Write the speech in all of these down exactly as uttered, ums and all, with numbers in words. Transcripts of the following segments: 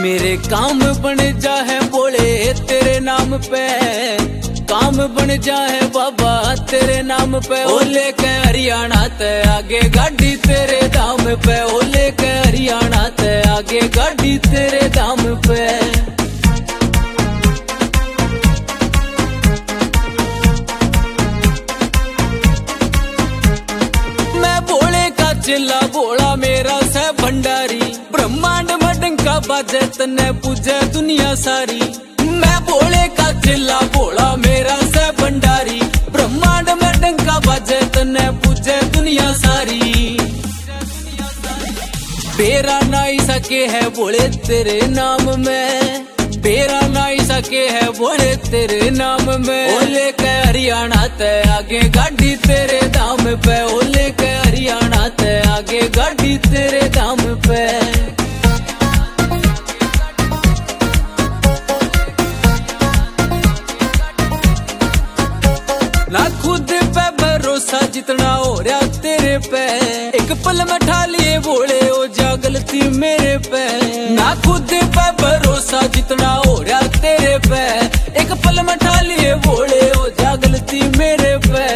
मेरे काम बन जा है बोले तेरे नाम पे, काम बन जा है बाबा तेरे नाम पे। ओ लेके हरियाणा ते आगे गाड़ी तेरे दाम पे, ओ लेके हरियाणा ते आगे गाड़ी तेरे दाम पे। मैं भोले का चिल्ला भोला मेरा से भंडारी, ब्रह्मांड में डंका बाजे तन्ने पूजे दुनिया सारी। मैं भोले का चिल्ला भोला मेरा से भंडारी, ब्रह्मांड में डंका बाजे तन्ने पूजे दुनिया सारी। बेरा नाई सके है बोले तेरे नाम में, बेरा नाई सके है बोले तेरे नाम में। ओ लेके हरियाणा ते आगे गाड़ी तेरे दाम पे, ओ लेके हरियाणा ते आगे गाड़ी तेरे दाम पे। ना खुद पे भरोसा जितना हो रहा तेरे पे, एक पल में ठा लिए बोले ओ जा गलती मेरे पे। ना खुद पे भरोसा जितना हो रहा तेरे पे, एक पल में ठा लिए बोले ओ जा गलती मेरे पे।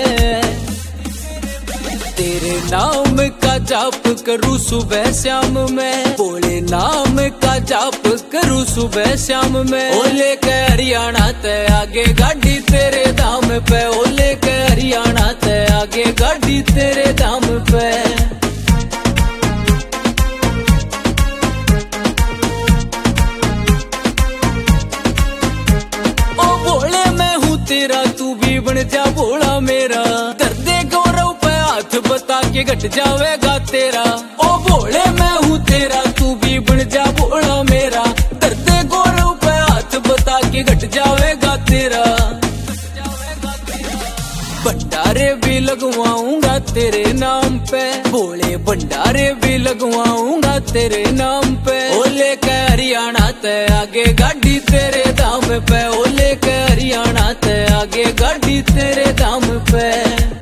तेरे नाम का जाप करूँ सुबह शाम में, बोले नाम का जाप करूँ सुबह शाम में। ओ लेके हरियाणा ते आगे गाड़ी तेरे दाम पे, ओ लेके हरियाणा ते आगे गाड़ी तेरे दाम पे। ओ भोले मैं हूँ तेरा तू भी बन जा भोला मेरा, दर्दे गौरव पे हाथ बता के घट जावेगा तेरा। ओ भोले मैं हूँ तेरा तू भी बन जा भोला मेरा, दर्दे गौरव पे हाथ बता के घट जावेगा तेरा। भंडारे भी लगवाऊंगा तेरे नाम पे, भोले भंडारे भी लगवाऊंगा तेरे नाम पे। ओ लेके हरियाणा ते आगे गाड़ी तेरे दाम पे, ओ लेके हरियाणा ते आगे गाड़ी तेरे दाम पे।